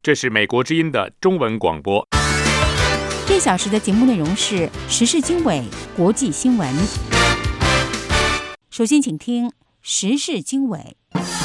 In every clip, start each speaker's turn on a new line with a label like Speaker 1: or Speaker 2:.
Speaker 1: 这是美国之音的中文广播。
Speaker 2: 这小时的节目内容是时事经纬、国际新闻。首先请听时事经纬。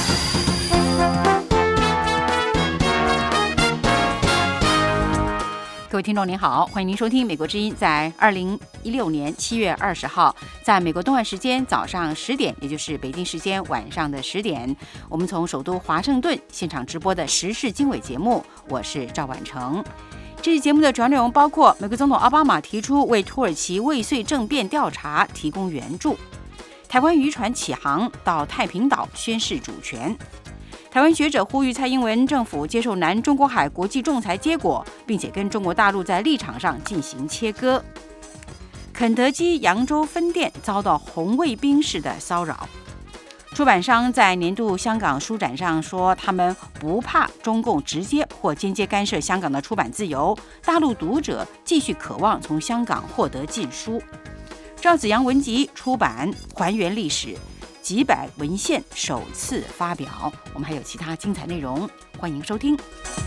Speaker 2: 各位听众您好，欢迎您收听美国之音在2016年7月20号在美国东岸时间早上10点，也就是北京时间晚上的10点，我们从首都华盛顿现场直播的时事经纬节目，我是赵婉成。这期节目的主要内容包括美国总统奥巴马提出为土耳其未遂政变调查提供援助，台湾渔船起航到太平岛宣示主权，台湾学者呼吁蔡英文政府接受南中国海国际仲裁结果，并且跟中国大陆在立场上进行切割。肯德基扬州分店遭到红卫兵式的骚扰。出版商在年度香港书展上说，他们不怕中共直接或间接干涉香港的出版自由，大陆读者继续渴望从香港获得禁书。赵子阳文集出版还原历史，几百文献首次发表。我们还有其他精彩内容，欢迎收听。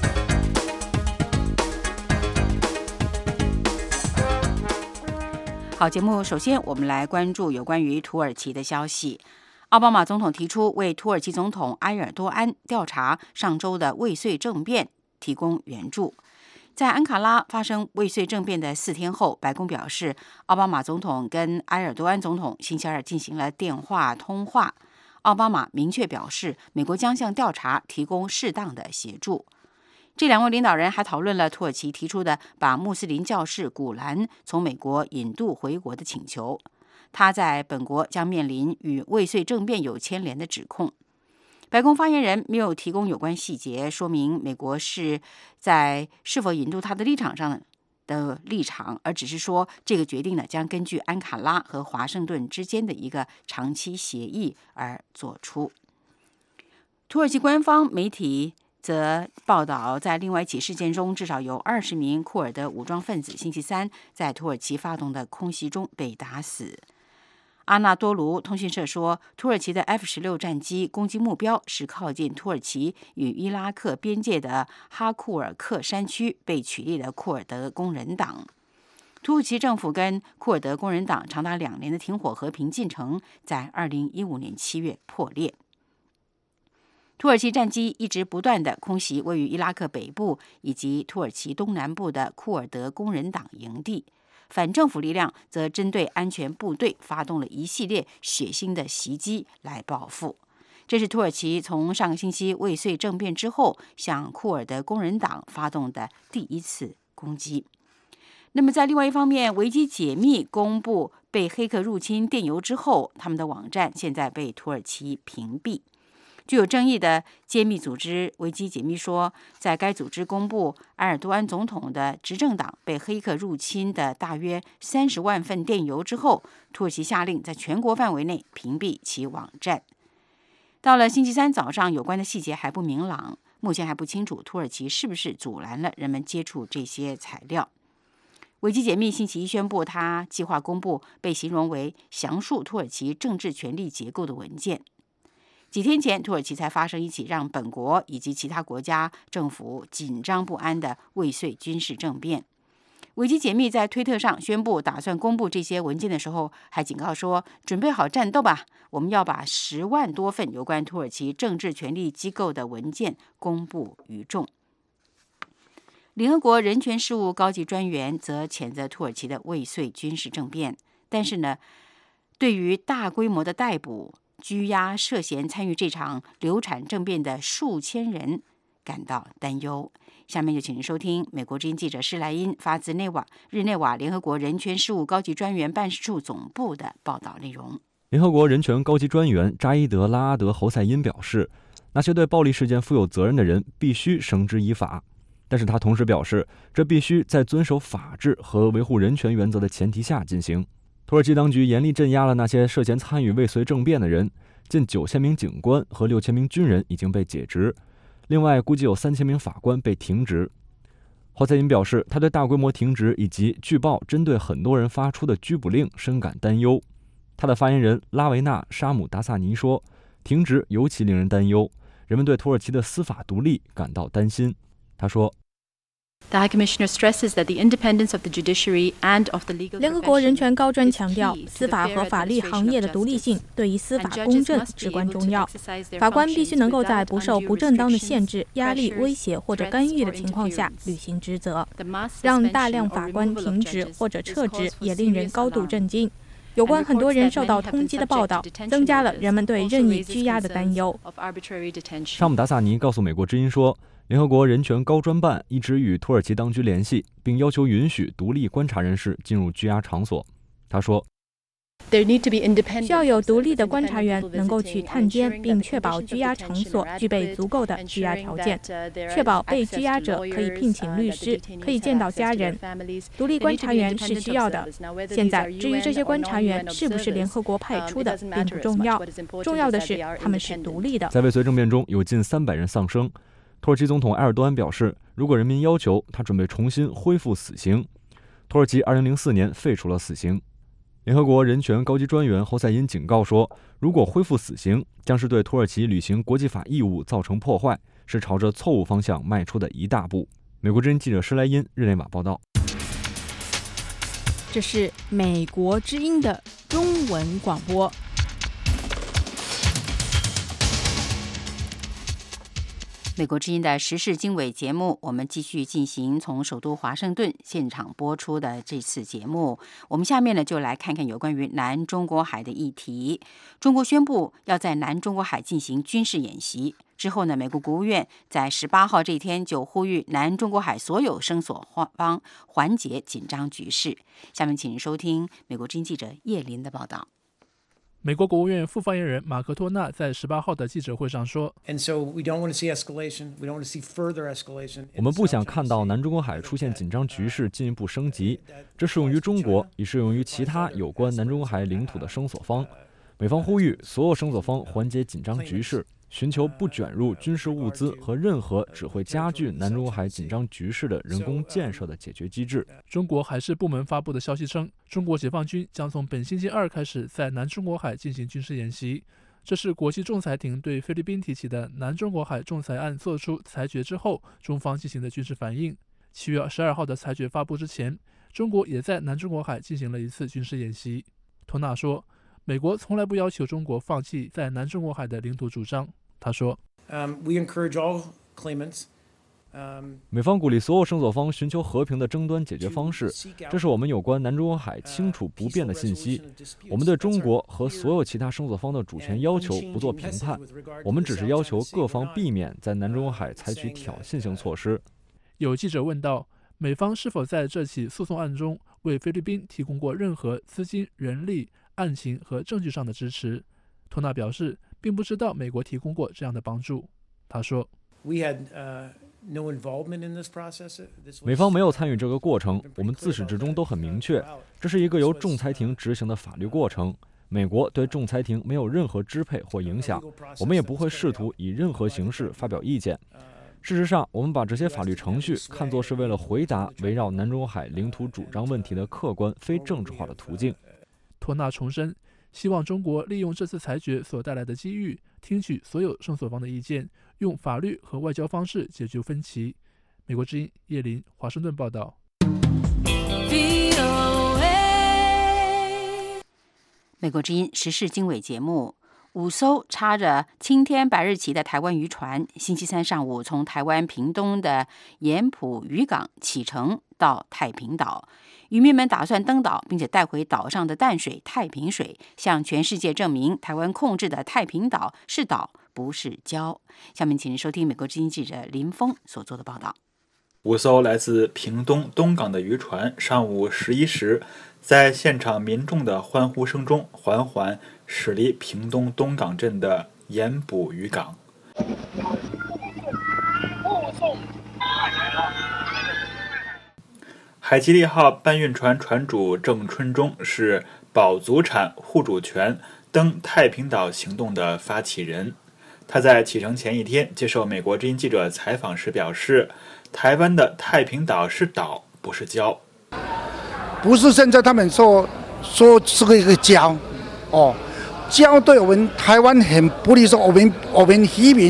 Speaker 2: 好，节目首先我们来关注有关于土耳其的消息。奥巴马总统提出为土耳其总统埃尔多安调查上周的未遂政变提供援助。在安卡拉发生未遂政变的4天后，白宫表示，奥巴马总统跟埃尔多安总统星期二进行了电话通话。奥巴马明确表示，美国将向调查提供适当的协助。这两位领导人还讨论了土耳其提出的把穆斯林教士古兰从美国引渡回国的请求。他在本国将面临与未遂政变有牵连的指控。白宫发言人没有提供有关细节，说明美国是在是否引渡他的立场上的立场，而只是说这个决定呢将根据安卡拉和华盛顿之间的一个长期协议而做出。土耳其官方媒体则报道，在另外一起事件中，至少有20名库尔德武装分子星期三在土耳其发动的空袭中被打死。阿纳多卢通讯社说，土耳其的 F-16 战机攻击目标是靠近土耳其与伊拉克边界的哈库尔克山区被取缔的库尔德工人党。土耳其政府跟库尔德工人党长达2年的停火和平进程在2015年7月破裂。土耳其战机一直不断地空袭位于伊拉克北部以及土耳其东南部的库尔德工人党营地，反政府力量则针对安全部队发动了一系列血腥的袭击来报复。这是土耳其从上个星期未遂政变之后向库尔德工人党发动的第一次攻击。那么在另外一方面，维基解密公布被黑客入侵电邮之后，他们的网站现在被土耳其屏蔽。具有争议的揭秘组织维基解密说，在该组织公布埃尔多安总统的执政党被黑客入侵的大约30万份电邮之后，土耳其下令在全国范围内屏蔽其网站。到了星期三早上，有关的细节还不明朗，目前还不清楚土耳其是不是阻拦了人们接触这些材料。维基解密星期一宣布，他计划公布被形容为详述土耳其政治权力结构的文件。几天前，土耳其才发生一起让本国以及其他国家政府紧张不安的未遂军事政变。维基解密在推特上宣布打算公布这些文件的时候，还警告说，准备好战斗吧，我们要把10万多份有关土耳其政治权力机构的文件公布于众。联合国人权事务高级专员则谴责土耳其的未遂军事政变，但是呢，对于大规模的逮捕拘押涉嫌参与这场流产政变的数千人感到担忧。下面就请您收听美国之音记者施莱因发自日内瓦联合国人权事务高级专员办事处总部的报道内容。
Speaker 3: 联合国人权高级专员扎伊德·拉阿德·侯赛因表示，那些对暴力事件负有责任的人必须绳之以法，但是他同时表示，这必须在遵守法治和维护人权原则的前提下进行。土耳其当局严厉镇压了那些涉嫌参与未遂政变的人，近9000名警官和6000名军人已经被解职，另外估计有3000名法官被停职。侯赛因表示，他对大规模停职以及据报针对很多人发出的拘捕令深感担忧。他的发言人拉维纳·沙姆达萨尼说，停职尤其令人担忧，人们对土耳其的司法独立感到担心。 他说。
Speaker 4: 联合国人权高专强调，司法和法律行业的独立性对于司法公正至关重要。法官必须能够在不受不正当的限制、压力、威胁或者干预的情况下履行职责。让大量法官停职或者撤职也令人高度震惊。有关很多人受到通缉的报道，增加了人们对任意拘押的担忧。
Speaker 3: 沙姆达萨尼告诉美国之音说，联合国人权高专办一直与土耳其当局联系，并要求允许独立观察人士进入拘押场所。他说，
Speaker 4: 需要有独立的观察员能够去探监，并确保拘押场所具备足够的拘押条件，确保被拘押者可以聘请律师，可以见到家人。独立观察员是需要的。现在，至于这些观察员是不是联合国派出的，并不重要，重要的是他们是独立的。
Speaker 3: 在未遂政变中，有近300人丧生。土耳其总统埃尔多安表示，如果人民要求，他准备重新恢复死刑。土耳其2004年废除了死刑。联合国人权高级专员侯赛因警告说，如果恢复死刑，将是对土耳其履行国际法义务造成破坏，是朝着错误方向迈出的一大步。美国之音记者施莱因日内瓦报道。
Speaker 5: 这是美国之音的中文广播。
Speaker 2: 美国之音的时事经纬节目，我们继续进行从首都华盛顿现场播出的这次节目。我们下面呢就来看看有关于南中国海的议题。中国宣布要在南中国海进行军事演习之后呢，美国国务院在18号这一天就呼吁南中国海所有声索方缓解紧张局势。下面请收听美国之音记者叶林的报道。
Speaker 6: 美国国务院副发言人马克托纳在18号的记者会上说，
Speaker 3: 我们不想看到南中国海出现紧张局势进一步升级，这适用于中国，也适用于其他有关南中国海领土的声索方。美方呼吁所有声索方缓解紧张局势，寻求不卷入军事物资和任何只会加剧南中国海紧张局势的人工建设的解决机制。
Speaker 6: 中国海事部门发布的消息称，中国解放军将从本星期2开始在南中国海进行军事演习。这是国际仲裁庭对菲律宾提起的南中国海仲裁案作出裁决之后，中方进行的军事反应。7月12号的裁决发布之前，中国也在南中国海进行了一次军事演习。托纳说，美国从来不要求中国放弃在南中国海的领土主张。他说，
Speaker 3: 美方鼓励所有声索方寻求和平的争端解决方式，这是我们有关南中国海清楚不变的信息。我们对中国和所有其他声索方的主权要求不做评判，我们只是要求各方避免在南中国海采取挑衅性措施。
Speaker 6: 有记者问到，美方是否在这起诉讼案中为菲律宾提供过任何资金、人力、案情和证据上的支持？托纳表示，并不知道美国提供过这样的帮助。他说，
Speaker 3: 美方没有参与这个过程，我们自始至终都很明确，这是一个由仲裁庭执行的法律过程。美国对仲裁庭没有任何支配或影响，我们也不会试图以任何形式发表意见。事实上，我们把这些法律程序看作是为了回答围绕南中国海领土主张问题的客观非政治化的途径。
Speaker 6: 托纳重申，希望中国利用这次裁决所带来的机遇，听取所有声索方的意见，用法律和外交方式解决分歧。美国之音叶林，华盛顿报道。
Speaker 2: 美国之音时事经纬节目，5艘插着青天白日旗的台湾渔船，星期3上午从台湾屏东的盐埔渔港启程到太平岛。渔民们打算登岛，并且带回岛上的淡水太平水，向全世界证明台湾控制的太平岛是岛，不是礁。下面请您收听美国之音记者林峰所做的报道。
Speaker 7: 5艘来自屏东东港的渔船，上午11时，在现场民众的欢呼声中，缓缓驶离屏东东港镇的盐埔渔港。海吉利号搬运船船主郑春忠是保祖产护主权登太平岛行动的发起人。他在启程前一天接受美国之音记者采访时表示，台湾的太平岛是岛，不是礁。
Speaker 8: 不是现在他们说是一个礁礁对我们台湾很不利，说我们渔民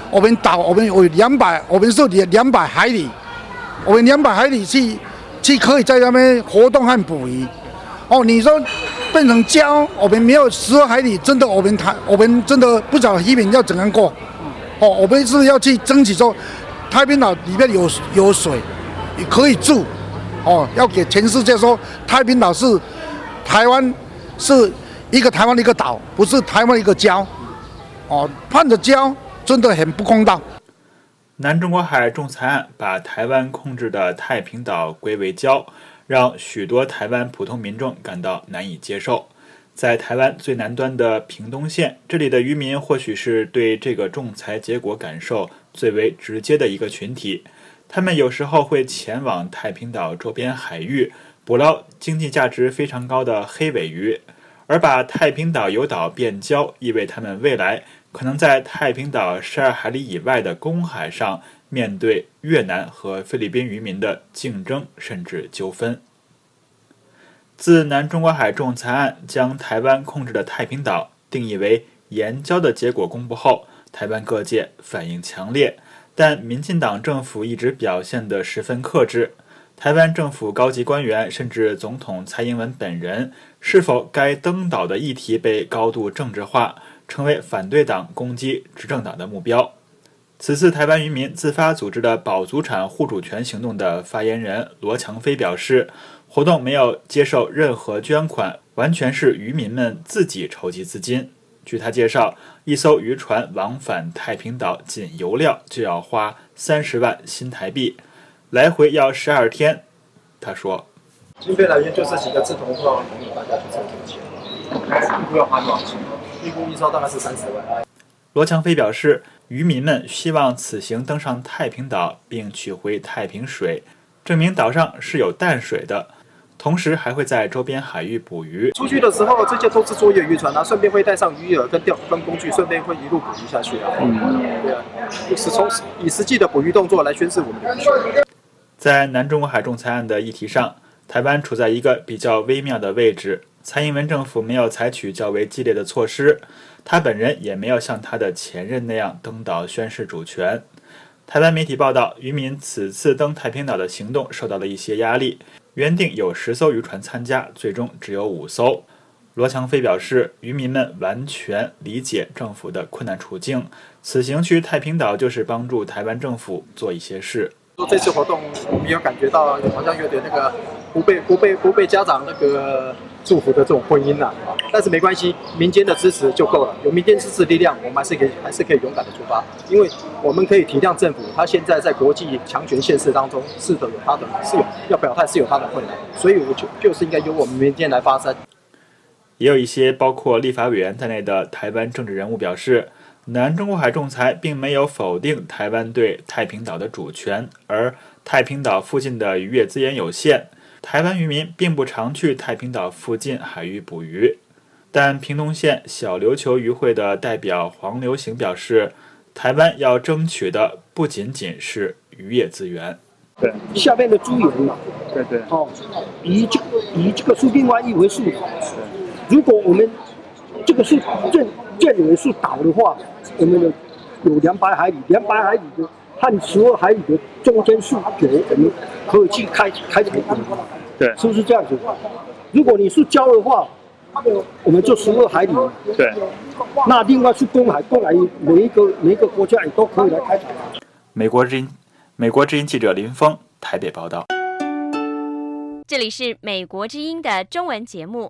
Speaker 8: 我们岛我们有200，我们是200海里，我们200海里去可以在那边活动和捕鱼。你说变成礁，我们没有12海里，真的我们真的不晓得渔民要怎样过。我们是要去争取说，太平岛里面有水，可以住。要给全世界说，太平岛是台湾，是一个台湾的一个岛，不是台湾的一个礁。判的礁真的很不公道。
Speaker 7: 南中国海仲裁案把台湾控制的太平岛归为礁，让许多台湾普通民众感到难以接受。在台湾最南端的屏东县，这里的渔民或许是对这个仲裁结果感受最为直接的一个群体。他们有时候会前往太平岛周边海域捕捞经济价值非常高的黑尾鱼，而把太平岛游岛变礁，意味他们未来可能在太平岛12海里以外的公海上面对越南和菲律宾渔民的竞争甚至纠纷。自南中国海仲裁案将台湾控制的太平岛定义为延礁的结果公布后，台湾各界反应强烈，但民进党政府一直表现得十分克制。台湾政府高级官员甚至总统蔡英文本人，是否该登岛的议题被高度政治化，成为反对党攻击执政党的目标。此次台湾渔民自发组织的保祖产护主权行动的发言人罗强飞表示，活动没有接受任何捐款，完全是渔民们自己筹集资金。据他介绍，一艘渔船往返太平岛仅油料就要花30万新台币，来回要12天。他说，
Speaker 9: 经费来源就是几个志同道合的朋友，大家去筹钱。一估要花多少钱？一估一艘大概是30万。
Speaker 7: 罗强飞表示，渔民们希望此行登上太平岛并取回太平水，证明岛上是有淡水的，同时还会在周边海域捕鱼。
Speaker 9: 出去的时候，这些都是作业渔船啊，顺便会带上鱼饵跟工具，顺便会一路捕鱼下去啊。对啊，是从以实际的捕鱼动作来宣示我们的渔权。
Speaker 7: 在南中国海仲裁案的议题上，台湾处在一个比较微妙的位置。蔡英文政府没有采取较为激烈的措施，他本人也没有像他的前任那样登岛宣示主权。台湾媒体报道，渔民此次登太平岛的行动受到了一些压力，原定有10艘渔船参加，最终只有5艘。罗强飞表示，渔民们完全理解政府的困难处境，此行去太平岛就是帮助台湾政府做一些事。
Speaker 9: 这次活动我们有感觉到好像有点那个不被家长那个祝福的这种婚姻啦，但是没关系，民间的支持就够了。有民间支持力量，我们还是可以勇敢的出发，因为我们可以体谅政府，他现在在国际强权现实当中是有要表态是有他的困难，所以就是应该由我们民间来发声。
Speaker 7: 也有一些包括立法委员在内的台湾政治人物表示，南中国海仲裁并没有否定台湾对太平岛的主权，而太平岛附近的渔业资源有限，台湾渔民并不常去太平岛附近海域捕鱼。但屏东县小琉球渔会的代表黄流行表示，台湾要争取的不仅仅是渔业资源。
Speaker 10: 对，下面的资源嘛，对，以这个苏宾湾一为数，如果我们这个是正为数岛的话，我们有200海里，200海里的和12海里的中间数有我们可以去开采捕鱼， 对，是不是这样子？如果你是礁的话，我们就12海里，
Speaker 11: 对。
Speaker 10: 那另外是公海每一个国家也都可以来开采。
Speaker 7: 美国之音记者林峰台北报道。
Speaker 12: 这里是美国之音的中文节目。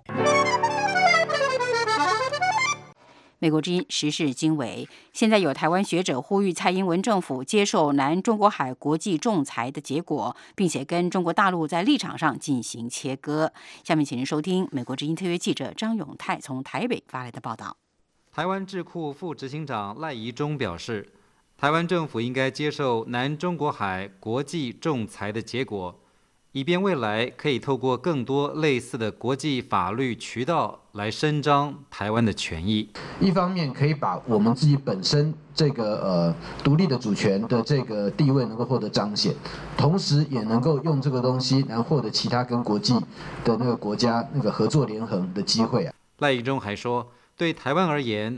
Speaker 2: 美国之音时事经纬，现在有台湾学者呼吁蔡英文政府接受南中国海国际仲裁的结果，并且跟中国大陆在立场上进行切割。下面请您收听美国之音特约记者张永泰从台北发来的报道。
Speaker 13: 台湾智库副执行长赖宜中表示，台湾政府应该接受南中国海国际仲裁的结果，以便未来可以透过更多类似的国际法律渠道来伸张台湾的权益。
Speaker 14: 一方面可以把我们自己本身这个独立的主权的这个地位能够获得彰显，同时也能够用这个东西然后获得其他跟国际的那个国家那个合作联横的机会啊。
Speaker 13: 赖宜中还说，对台湾而言，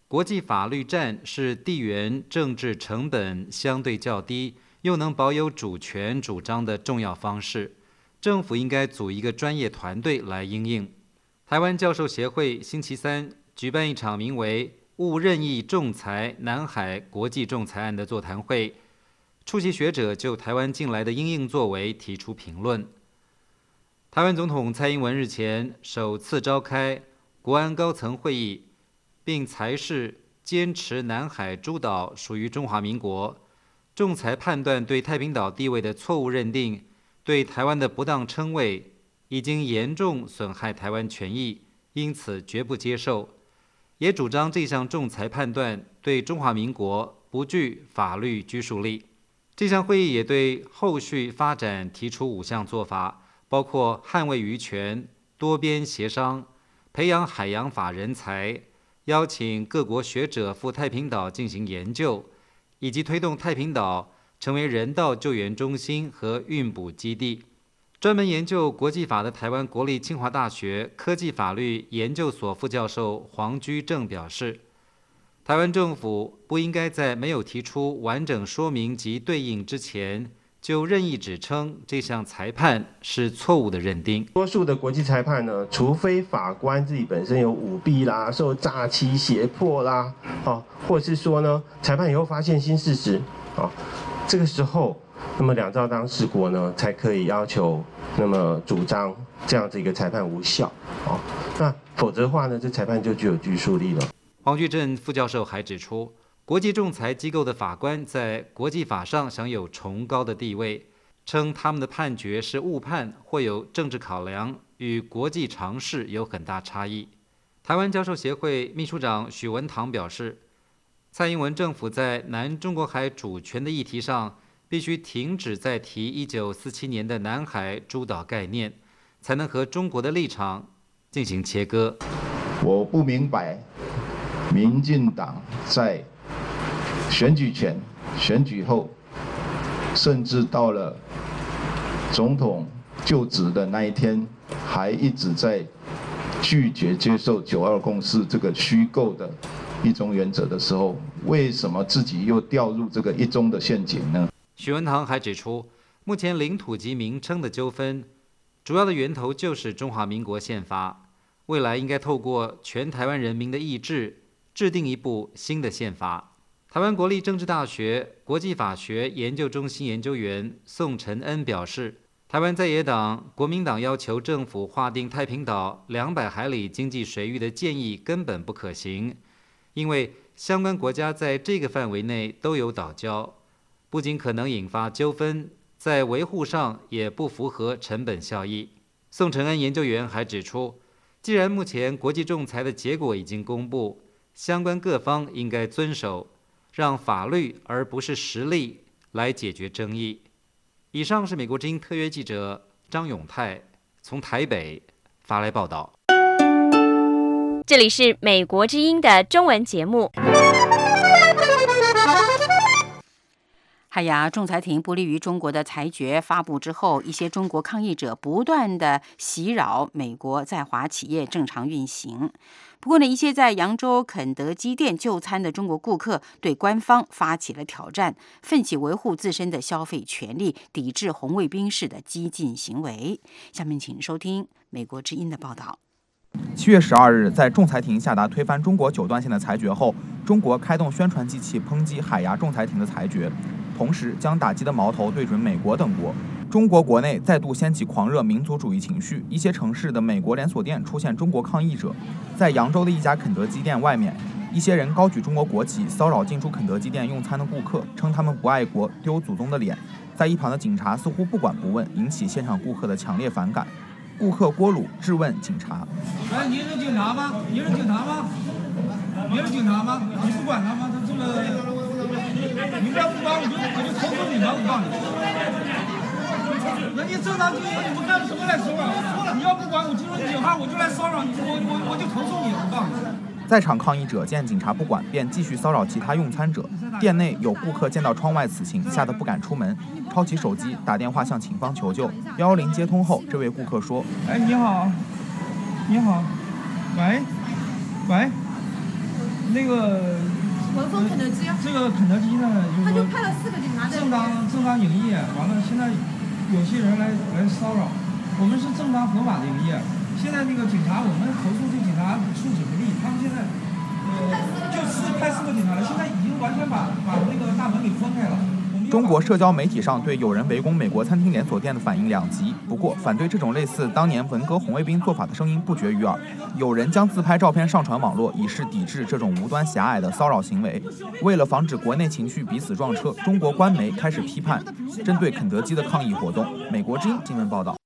Speaker 13: 国际法律战是地缘政治成本相对较低，又能保有主权主张的重要方式。政府应该组一个专业团队来因应。台湾教授协会星期三举办一场名为“勿任意仲裁南海国际仲裁案”的座谈会，出席学者就台湾近来的因应作为提出评论。台湾总统蔡英文日前首次召开国安高层会议，并裁示坚持南海诸岛属于中华民国，仲裁判断对太平岛地位的错误认定，对台湾的不当称谓已经严重损害台湾权益，因此绝不接受。也主张这项仲裁判断对中华民国不具法律拘束力。这项会议也对后续发展提出5项做法，包括捍卫渔权、多边协商、培养海洋法人才、邀请各国学者赴太平岛进行研究，以及推动太平岛成为人道救援中心和运补基地。专门研究国际法的台湾国立清华大学科技法律研究所副教授黄居正表示，台湾政府不应该在没有提出完整说明及对应之前，就任意指称这项裁判是错误的认定。
Speaker 11: 多数的国际裁判呢，除非法官自己本身有舞弊啦、受诈欺、胁迫啦，或是说呢，裁判以后发现新事实，这个时候，那么两造当事国呢，才可以要求那么主张这样子一个裁判无效，那否则的话呢，这裁判就具有拘束力了。
Speaker 13: 黄居正副教授还指出，国际仲裁机构的法官在国际法上享有崇高的地位，称他们的判决是误判或有政治考量，与国际常识有很大差异。台湾教授协会秘书长许文堂表示，蔡英文政府在南中国海主权的议题上，必须停止再提1947年的南海诸岛概念，才能和中国的立场进行切割。
Speaker 15: 我不明白民进党在选举前、选举后，甚至到了总统就职的那一天，还一直在拒绝接受9·2共识这个虚构的一中原则的时候，为什么自己又掉入这个一中的陷阱呢？
Speaker 13: 许文堂还指出，目前领土及名称的纠纷，主要的源头就是中华民国宪法，未来应该透过全台湾人民的意志，制定一部新的宪法。台湾国立政治大学国际法学研究中心研究员宋承恩表示，台湾在野党国民党要求政府划定太平岛200海里经济水域的建议根本不可行，因为相关国家在这个范围内都有岛礁，不仅可能引发纠纷，在维护上也不符合成本效益。宋承恩研究员还指出，既然目前国际仲裁的结果已经公布，相关各方应该遵守，让法律而不是实力来解决争议。以上是美国之音特约记者张永泰从台北发来报道。
Speaker 12: 这里是美国之音的中文节目。
Speaker 2: 海牙仲裁庭不利于中国的裁决发布之后，一些中国抗议者不断地袭扰美国在华企业正常运行。不过呢，一些在扬州肯德基店就餐的中国顾客对官方发起了挑战，奋起维护自身的消费权利，抵制红卫兵式的激进行为。下面请收听美国之音的报道。
Speaker 16: 7月12日，在仲裁庭下达推翻中国9段线的裁决后，中国开动宣传机器抨击海牙仲裁庭的裁决，同时将打击的矛头对准美国等国。中国国内再度掀起狂热民族主义情绪，一些城市的美国连锁店出现中国抗议者。在扬州的一家肯德基店外面，一些人高举中国国旗，骚扰进出肯德基店用餐的顾客，称他们不爱国，丢祖宗的脸。在一旁的警察似乎不管不问，引起现场顾客的强烈反感。顾客郭鲁质问警察：“
Speaker 17: 哎，你是警察吗？你是警察吗？你是警察吗？你不管他吗？他这个，你要不管我就投诉你吧，我告诉你。人家正常经营，你们干什么来骚扰？你要不管我进入警号，我就来骚扰你，我就投诉你，我告诉你。”
Speaker 16: 在场抗议者见警察不管，便继续骚扰其他用餐者。店内有顾客见到窗外此情，吓得不敢出门，抄起手机打电话向警方求救。110接通后，这位顾客说：“
Speaker 17: 哎，你好，你好，喂，喂， 那个
Speaker 18: 文峰肯德基，
Speaker 17: 这个肯德基呢，
Speaker 18: 他就派了4个警察在
Speaker 17: 正当营业，完了现在有些人来骚扰，我们是正当合法的营业。现在那个警察，我们投诉这警察处置不力，他们现在就派4个警察来，现在已经完全把那个大门给分开了。
Speaker 16: 中国社交媒体上对有人围攻美国餐厅连锁店的反应两极，不过反对这种类似当年文革红卫兵做法的声音不绝于耳。有人将自拍照片上传网络，以示抵制这种无端狭隘的骚扰行为。为了防止国内情绪彼此撞车，中国官媒开始批判针对肯德基的抗议活动。美国之音新闻报道。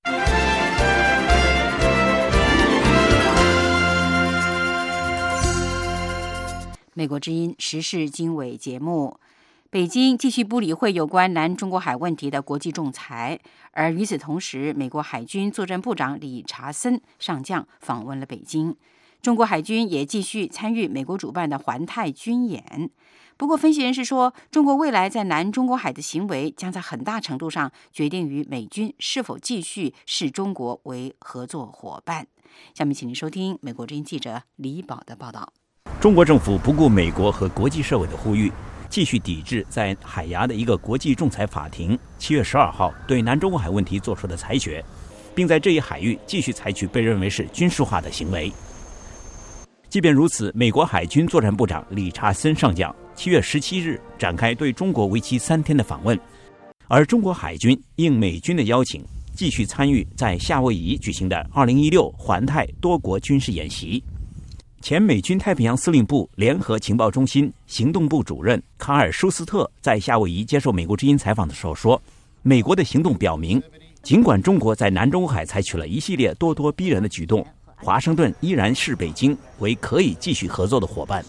Speaker 2: 美国之音时事经纬节目，北京继续不理会有关南中国海问题的国际仲裁，而与此同时，美国海军作战部长理查森上将访问了北京。中国海军也继续参与美国主办的环太军演。不过，分析人士说，中国未来在南中国海的行为将在很大程度上决定于美军是否继续视中国为合作伙伴。下面请您收听美国之音记者李宝的报道。
Speaker 19: 中国政府不顾美国和国际社会的呼吁，继续抵制在海牙的一个国际仲裁法庭7月12号对南中国海问题作出的裁决，并在这一海域继续采取被认为是军事化的行为。即便如此，美国海军作战部长理查森上将7月17日展开对中国为期3天的访问，而中国海军应美军的邀请，继续参与在夏威夷举行的2016环太多国军事演习。前美军太平洋司令部联合情报中心行动部主任卡尔·舒斯特在夏威夷接受美国之音采访的时候说，美国的行动表明，尽管中国在南中国海采取了一系列咄咄逼人的举动，华盛顿依然视北京为可以继续合作的伙伴。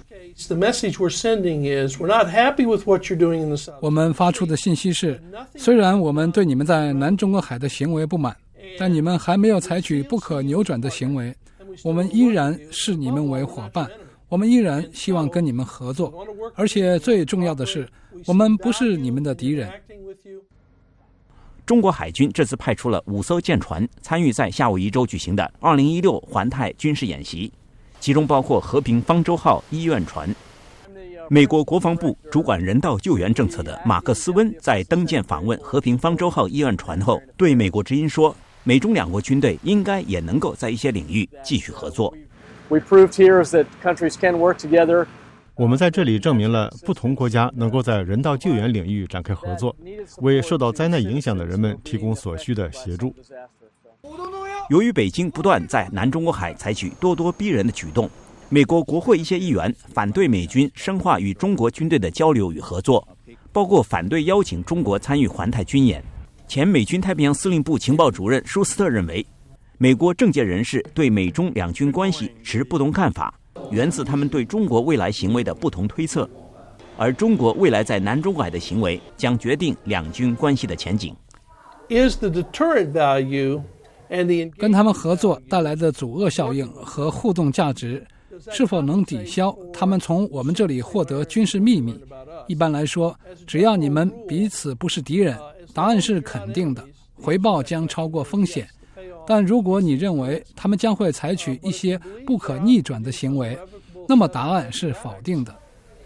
Speaker 20: 我们发出的信息是，虽然我们对你们在南中国海的行为不满，但你们还没有采取不可扭转的行为，我们依然视你们为伙伴，我们依然希望跟你们合作，而且最重要的是，我们不是你们的敌人。
Speaker 19: 中国海军这次派出了5艘舰船参与在夏威夷州举行的2016环太军事演习，其中包括和平方舟号医院船。美国国防部主管人道救援政策的马克斯温在登舰访问和平方舟号医院船后，对美国之音说，美中2国军队应该也能够在一些领域继续合作。
Speaker 21: 我们在这里证明了不同国家能够在人道救援领域展开合作，为受到灾难影响的人们提供所需的协助。
Speaker 19: 由于北京不断在南中国海采取咄咄逼人的举动，美国国会一些议员反对美军深化与中国军队的交流与合作，包括反对邀请中国参与环太军演。前美军太平洋司令部情报主任舒斯特认为，美国政界人士对美中两军关系持不同看法，源自他们对中国未来行为的不同推测，而中国未来在南中国海的行为将决定两军关系的前景。
Speaker 20: 跟他们合作带来的阻遏效应和互动价值是否能抵消他们从我们这里获得军事秘密？一般来说，只要你们彼此不是敌人，答案是肯定的，回报将超过风险。但如果你认为他们将会采取一些不可逆转的行为，那么答案是否定的。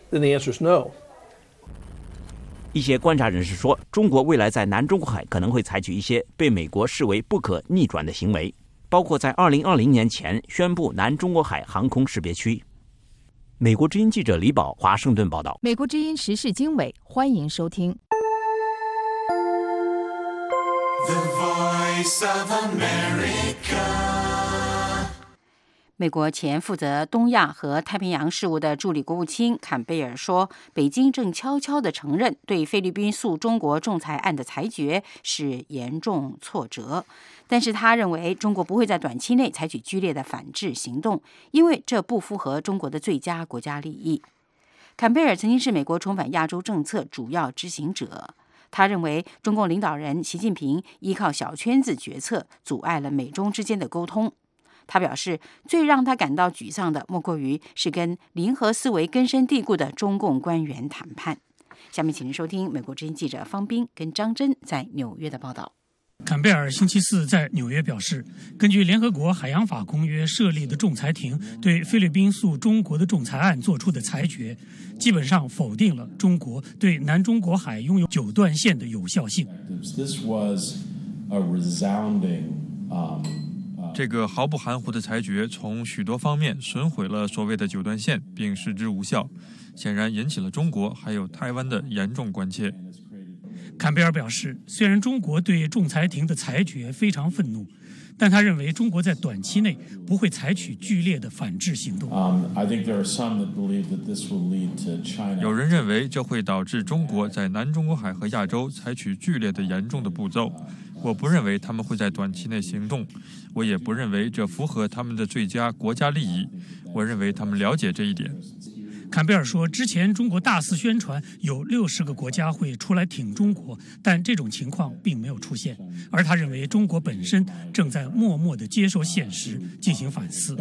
Speaker 19: 一些观察人士说，中国未来在南中国海可能会采取一些被美国视为不可逆转的行为，包括在2020年前宣布南中国海航空识别区。美国之音记者李宝，华盛顿报道。
Speaker 5: 美国之音时事经纬，欢迎收听。
Speaker 2: 美国前负责东亚和太平洋事务的助理国务卿坎贝尔说，北京正悄悄地承认对菲律宾诉中国仲裁案的裁决是严重挫折，但是他认为中国不会在短期内采取剧烈的反制行动，因为这不符合中国的最佳国家利益。坎贝尔曾经是美国重返亚洲政策主要执行者，他认为中共领导人习近平依靠小圈子决策阻碍了美中之间的沟通。他表示，最让他感到沮丧的莫过于是跟零和思维根深蒂固的中共官员谈判。下面请您收听美国之音记者方斌跟张真在纽约的报道。
Speaker 1: 坎贝尔星期四在纽约表示，根据联合国海洋法公约设立的仲裁庭对菲律宾诉中国的仲裁案作出的裁决，基本上否定了中国对南中国海拥有9段线的有效性。
Speaker 22: 这个毫不含糊的裁决从许多方面损毁了所谓的9段线，并失之无效，显然引起了中国还有台湾的严重关切。
Speaker 1: 坎贝尔表示，虽然中国对仲裁庭的裁决非常愤怒，但他认为中国在短期内不会采取剧烈的反制行动。
Speaker 22: 有人认为这会导致中国在南中国海和亚洲采取剧烈的严重的步骤。我不认为他们会在短期内行动，我也不认为这符合他们的最佳国家利益。我认为他们了解这一点。
Speaker 1: 坎贝尔说，之前中国大肆宣传有60个国家会出来挺中国，但这种情况并没有出现。而他认为中国本身正在默默地接受现实，进行反思。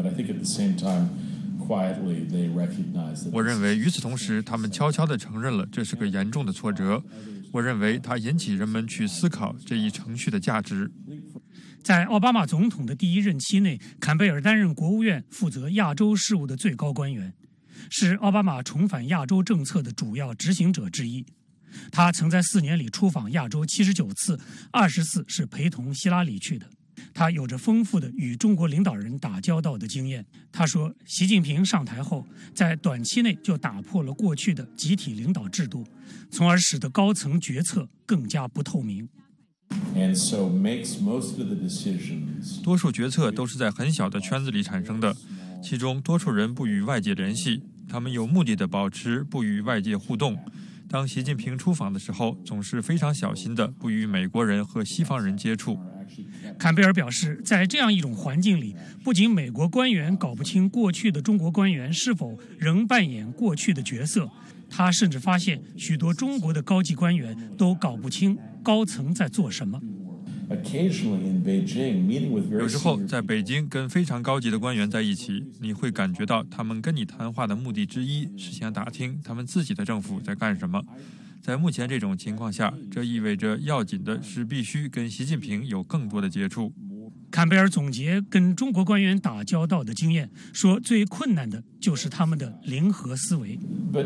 Speaker 22: 我认为与此同时，他们悄悄地承认了这是个严重的挫折。我认为它引起人们去思考这一程序的价值。
Speaker 1: 在奥巴马总统的第1任期内，坎贝尔担任国务院负责亚洲事务的最高官员，是奥巴马重返亚洲政策的主要执行者之一。他曾在4年里出访亚洲79次，20次是陪同希拉里去的。他有着丰富的与中国领导人打交道的经验。他说，习近平上台后，在短期内就打破了过去的集体领导制度，从而使得高层决策更加不透明。
Speaker 22: 多数决策都是在很小的圈子里产生的，其中多数人不与外界联系，他们有目的地保持不与外界互动。当习近平出访的时候，总是非常小心地不与美国人和西方人接触。
Speaker 1: 坎贝尔表示，在这样一种环境里，不仅美国官员搞不清过去的中国官员是否仍扮演过去的角色，他甚至发现许多中国的高级官员都搞不清高层在做什么。
Speaker 22: 有时候在北京跟非常高级的官员在一起，你会感觉到他们跟你谈话的目的之一是想打听他们自己的政府在干什么。在目前这种情况下，这意味着要紧的是必须跟习近平有更多的接触。
Speaker 1: 坎贝尔总结跟中国官员打交道的经验，说最困难的就是他们的零和思维。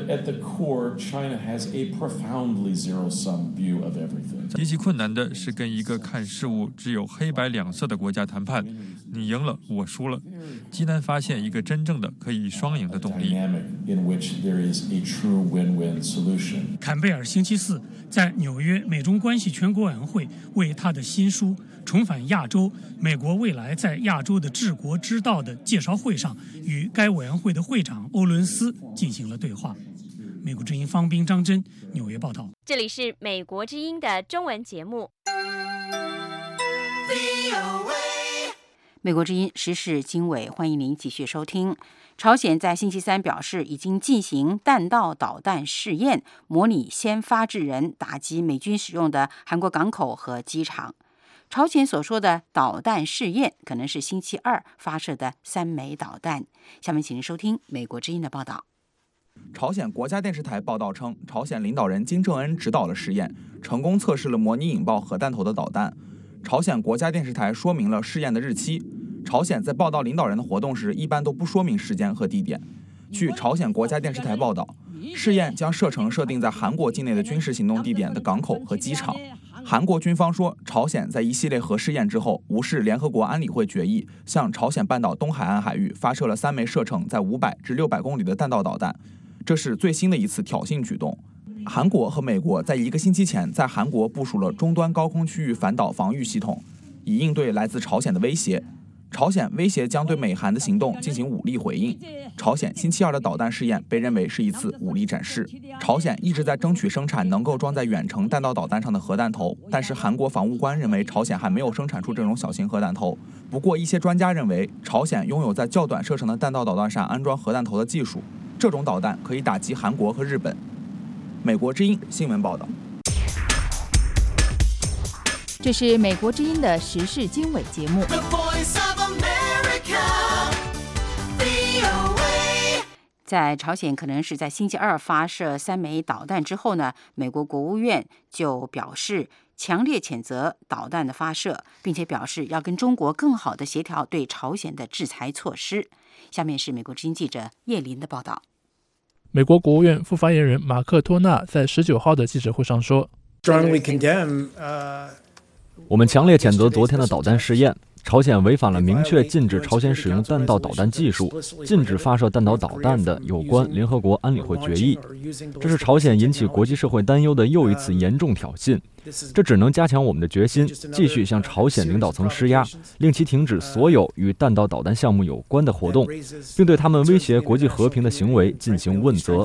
Speaker 22: 极其困难的是跟一个看事物只有黑白两色的国家谈判，你赢了，我输了，极难发现一个真正的可以双赢的动力。
Speaker 1: 坎贝尔星期四在纽约美中关系全国委员会为他的新书重返亚洲，美国未来在亚洲的治国之道的介绍会上，与该委员会的会长欧伦斯进行了对话。美国之音方斌、张真纽约报道。
Speaker 12: 这里是美国之音的中文节目。
Speaker 2: 美国之音时事经纬，欢迎您继续收听。朝鲜在星期三表示，已经进行弹道导弹试验，模拟先发制人打击美军使用的韩国港口和机场。朝鲜所说的导弹试验，可能是星期二发射的3枚导弹。下面请您收听美国之音的报道。
Speaker 16: 朝鲜国家电视台报道称，朝鲜领导人金正恩指导了试验，成功测试了模拟引爆核弹头的导弹。朝鲜国家电视台说明了试验的日期。朝鲜在报道领导人的活动时，一般都不说明时间和地点。据朝鲜国家电视台报道，试验将射程设定在韩国境内的军事行动地点的港口和机场。韩国军方说，朝鲜在一系列核试验之后，无视联合国安理会决议，向朝鲜半岛东海岸海域发射了3枚射程在500至600公里的弹道导弹，这是最新的一次挑衅举动。韩国和美国在1个星期前在韩国部署了终端高空区域反导防御系统，以应对来自朝鲜的威胁。朝鲜威胁将对美韩的行动进行武力回应。朝鲜星期二的导弹试验被认为是一次武力展示。朝鲜一直在争取生产能够装在远程弹道导弹上的核弹头，但是韩国防务官认为朝鲜还没有生产出这种小型核弹头。不过一些专家认为，朝鲜拥有在较短射程的弹道导弹上安装核弹头的技术，这种导弹可以打击韩国和日本。美国之音新闻报道。
Speaker 5: 这是美国之音的时事经纬节目。
Speaker 2: 在朝鲜可能是在星期二发射3枚导弹之后呢，美国国务院就表示， 强烈谴责导弹的发射，并且表示要跟中国更好地协调对朝鲜的制裁措施。下面是美国之音记者叶林的报道。
Speaker 6: 美国国务院副发言人马克·托纳在19号的记者会上说，
Speaker 3: 我们强烈谴责昨天的导弹试验。朝鲜违反了明确禁止朝鲜使用弹道导弹技术、禁止发射弹道导弹的有关联合国安理会决议。这是朝鲜引起国际社会担忧的又一次严重挑衅。这只能加强我们的决心，继续向朝鲜领导层施压，令其停止所有与弹道导弹项目有关的活动，并对他们威胁国际和平的行为进行问责。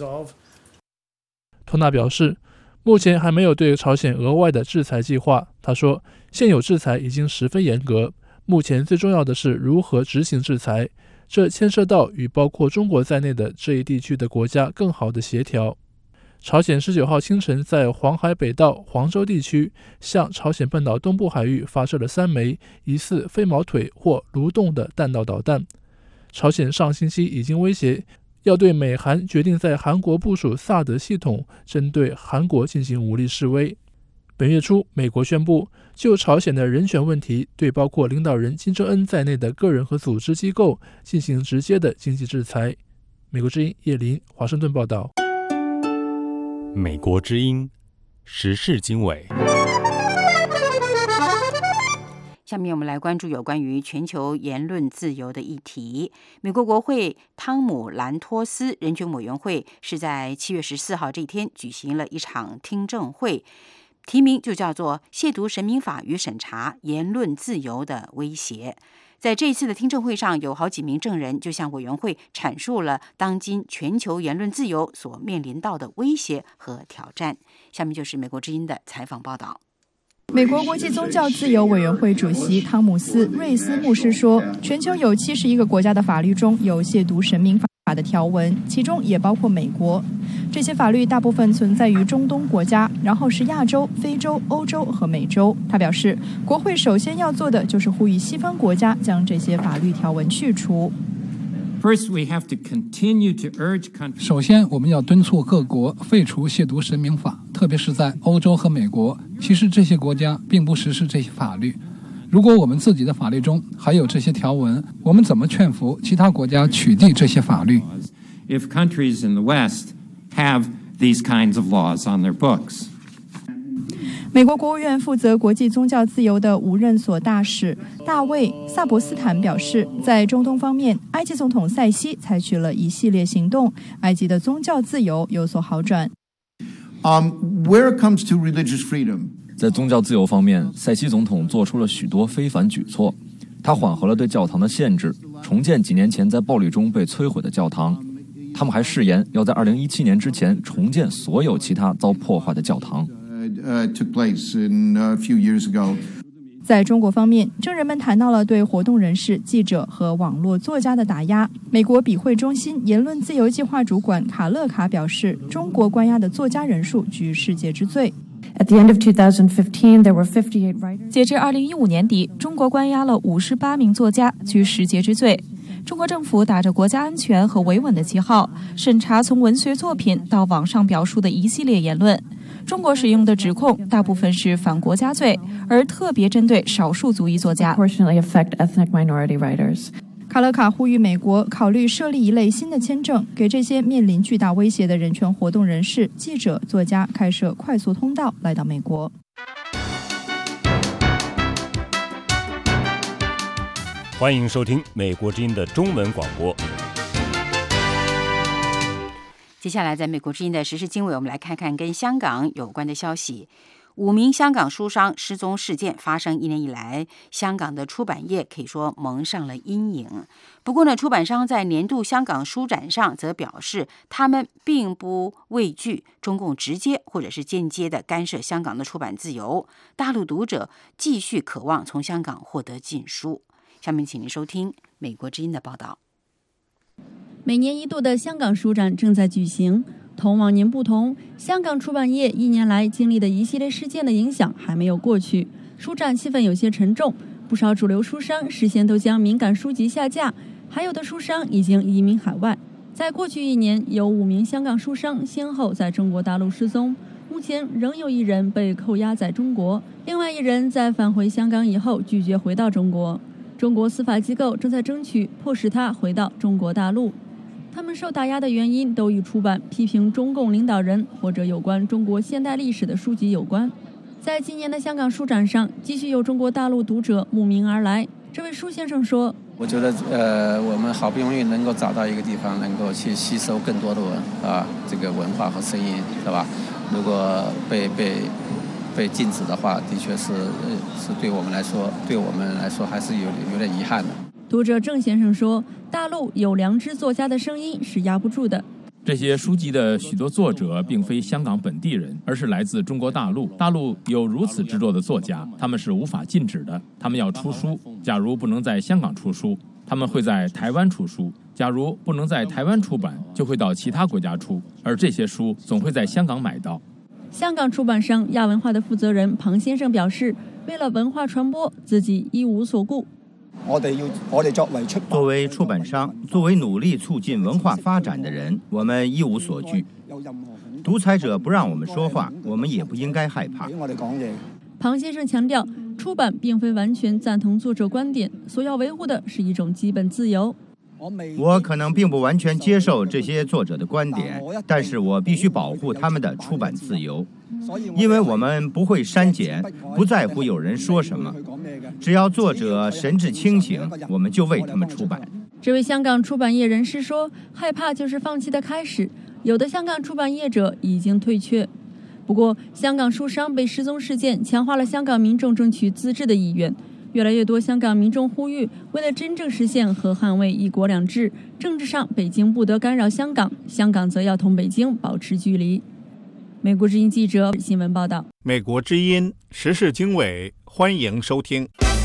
Speaker 6: 托纳表示，目前还没有对朝鲜额外的制裁计划。他说，现有制裁已经十分严格，目前最重要的是如何执行制裁，这牵涉到与包括中国在内的这一地区的国家更好的协调。朝鲜19号清晨在黄海北道黄州地区向朝鲜半岛东部海域发射了3枚疑似飞毛腿或蠕动的弹道导弹。朝鲜上星期已经威胁要对美韩决定在韩国部署萨德系统针对韩国进行武力示威。本月初，美国宣布就朝鲜的人权问题对包括领导人金正恩在内的个人和组织机构进行直接的经济制裁。美国之音叶林华盛顿报道。
Speaker 4: 美国之音时事经纬。
Speaker 2: 下面我们来关注有关于全球言论自由的议题。美国国会汤姆兰托斯人权委员会是在7月14号这一天举行了一场听证会，题名就叫做《亵渎神明法与审查言论自由的威胁》。在这一次的听证会上，有好几名证人就向委员会阐述了当今全球言论自由所面临到的威胁和挑战。下面就是美国之音的采访报道。
Speaker 23: 美国国际宗教自由委员会主席汤姆斯·瑞斯牧师说，全球有71个国家的法律中有亵渎神明法的条文，其中也包括美国。这些法律大部分存在于中东国家，然后是亚洲、非洲、欧洲和美洲。他表示，国会首先要做的就是呼吁西方国家将这些法律条文去除。
Speaker 20: 首先，我们要敦促各国废除亵渎神明法，特别是在欧洲和美国。其实这些国家并不实施这些法律。如果我们自己的法律中还有这些条文，我们怎么劝服其他国家取缔这些法律？
Speaker 24: If countries in the West have these kinds of laws on their books.
Speaker 23: 美国国务院负责国际宗教自由的无任所大使大卫·萨博斯坦表示，在中东方面，埃及总统塞西采取了一系列行动，埃及的宗教自由有所好转。
Speaker 25: Where it comes to religious freedom,
Speaker 26: 在宗教自由方面，塞西总统做出了许多非凡举措。他缓和了对教堂的限制，重建几年前在暴力中被摧毁的教堂。他们还誓言要在2017年之前重建所有其他遭破坏的教堂。
Speaker 25: took place in a few years ago.
Speaker 23: 在中国方面，证人们谈到了对活动人士、记者和网络作家的打压。美国比会中心言论自由计划主管卡勒卡表示，中国关押的作家人数居世界之最。
Speaker 27: At the end of 2015, there were 58 writers.
Speaker 28: 截至2015年底，中国关押了58名作家，居世界之最。中国政府打着国家安全和维稳的旗号，审查从文学作品到网上表述的一系列言论。中国使用的指控大部分是反国家罪，而特别针对少数族裔作家。
Speaker 23: 卡勒卡呼吁美国考虑设立一类新的签证，给这些面临巨大威胁的人权活动人士、记者、作家开设快速通道来到美国。
Speaker 4: 欢迎收听美国之音的中文广播。
Speaker 2: 接下来在美国之音的时事经纬，我们来看看跟香港有关的消息。5名香港书商失踪事件发生1年以来，香港的出版业可以说蒙上了阴影。不过呢，出版商在年度香港书展上则表示，他们并不畏惧中共直接或者是间接的干涉香港的出版自由。大陆读者继续渴望从香港获得禁书。下面请您收听美国之音的报道。
Speaker 29: 每年一度的香港书展正在举行。同往年不同，香港出版业1年来经历的一系列事件的影响还没有过去，书展气氛有些沉重，不少主流书商事先都将敏感书籍下架，还有的书商已经移民海外。在过去1年，有5名香港书商先后在中国大陆失踪， 目前仍有1人被扣押在中国，另外1人在返回香港以后拒绝回到中国。中国司法机构正在争取迫使他回到中国大陆。他们受打压的原因都与出版批评中共领导人或者有关中国现代历史的书籍有关。在今年的香港书展上，继续有中国大陆读者慕名而来。这位舒先生说：“
Speaker 7: 我觉得我们好不容易能够找到一个地方，能够去吸收更多的这个文化和声音，是吧？如果被禁止的话，的确是对我们来说还是有点遗憾的。”
Speaker 29: 读者郑先生说：“大陆有良知作家的声音是压不住的。
Speaker 8: 这些书籍的许多作者并非香港本地人，而是来自中国大陆。大陆有如此之多的作家，他们是无法禁止的。他们要出书，假如不能在香港出书，他们会在台湾出书；假如不能在台湾出版，就会到其他国家出，而这些书总会在香港买到。”
Speaker 29: 香港出版商亚文化的负责人庞先生表示：“为了文化传播，自己一无所顾。
Speaker 9: 作为出版商，作为努力促进文化发展的人，我们一无所惧。独裁者不让我们说话，我们也不应该害怕。”
Speaker 29: 庞先生强调，出版并非完全赞同作者观点，所要维护的是一种基本自由。
Speaker 9: 我可能并不完全接受这些作者的观点，但是我必须保护他们的出版自由，因为我们不会删减，不在乎有人说什么。只要作者神志清醒，我们就为他们出版。
Speaker 29: 这位香港出版业人士说：“害怕就是放弃的开始，有的香港出版业者已经退却。”不过，香港书商被失踪事件强化了香港民众争取自治的意愿。越来越多香港民众呼吁，为了真正实现和捍卫一国两制，政治上北京不得干扰香港，香港则要同北京保持距离。美国之音记者新闻报道。
Speaker 10: 美国之音时事经纬，欢迎收听。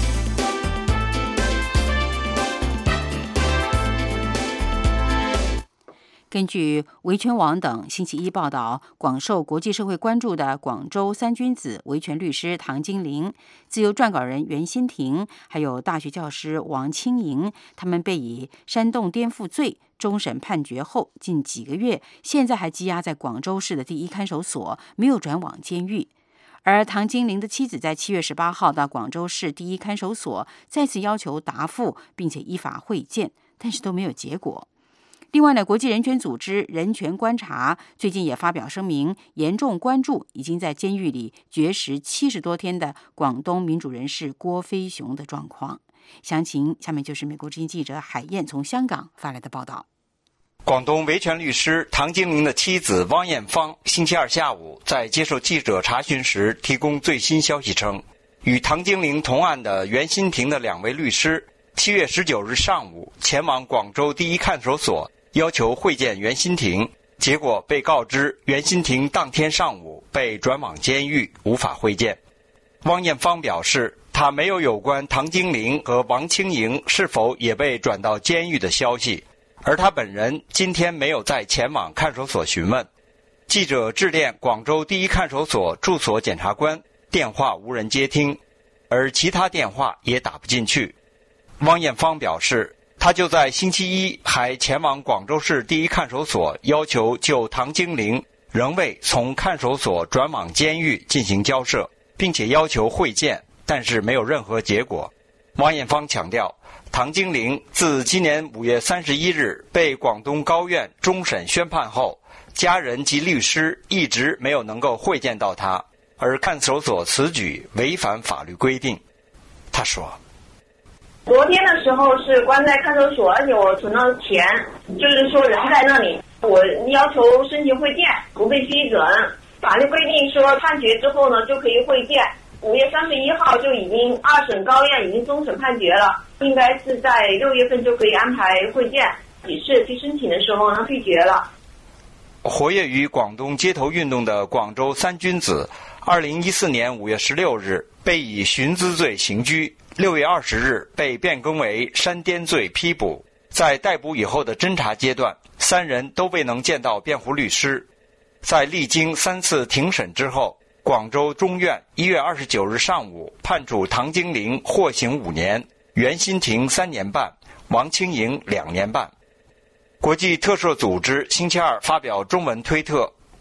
Speaker 2: 根据维权网等星期一报道，广受国际社会关注的广州三君子维权律师唐金玲、自由撰稿人袁新婷，还有大学教师王清莹，他们被以煽动颠覆罪终审判决后近几个月，现在还羁押在广州市的第一看守所，没有转往监狱。而唐金玲的妻子在7月18号到广州市第一看守所再次要求答复，并且依法会见，但是都没有结果。另外呢，国际人权组织人权观察最近也发表声明，严重关注已经在监狱里绝食70多天的广东民主人士郭飞雄的状况。详情下面就是美国之音记者海燕从香港发来的报道。
Speaker 11: 广东维权律师唐金玲的妻子汪艳芳星期二下午在接受记者查询时提供最新消息称，与唐金玲同案的袁新婷的2位律师7月19日上午前往广州第一看守所要求会见袁新婷，结果被告知袁新婷当天上午被转往监狱，无法会见。汪艳芳表示，他没有关唐金玲和王清莹是否也被转到监狱的消息，而他本人今天没有再前往看守所询问。记者致电广州第一看守所驻所检察官，电话无人接听，而其他电话也打不进去。汪艳芳表示，他就在星期一还前往广州市第一看守所，要求就唐金玲仍未从看守所转往监狱进行交涉，并且要求会见，但是没有任何结果。汪艳芳强调，唐金玲自今年5月31日被广东高院终审宣判后，家人及律师一直没有能够会见到他，而看守所此举违反法律规定。他说，
Speaker 13: 昨天的时候是关在看守所，而且我存了钱，就是说人在那里，我要求申请会见，不被批准。法律规定说判决之后呢就可以会见，5月31号就已经2审高院已经终审判决了，应该是在6月份就可以安排会见，只是去申请的时候呢拒绝了。
Speaker 11: 活跃于广东街头运动的广州三君子2014年5月16日被以寻资罪刑拘，6月20日被变更为煽颠罪批捕。在逮捕以后的侦查阶段，3人都未能见到辩护律师。在历经3次庭审之后，广州中院1月29日上午判处唐金玲获刑5年，袁新婷3年半，王清莹2年半。国际特赦组织星期二发表中文推特，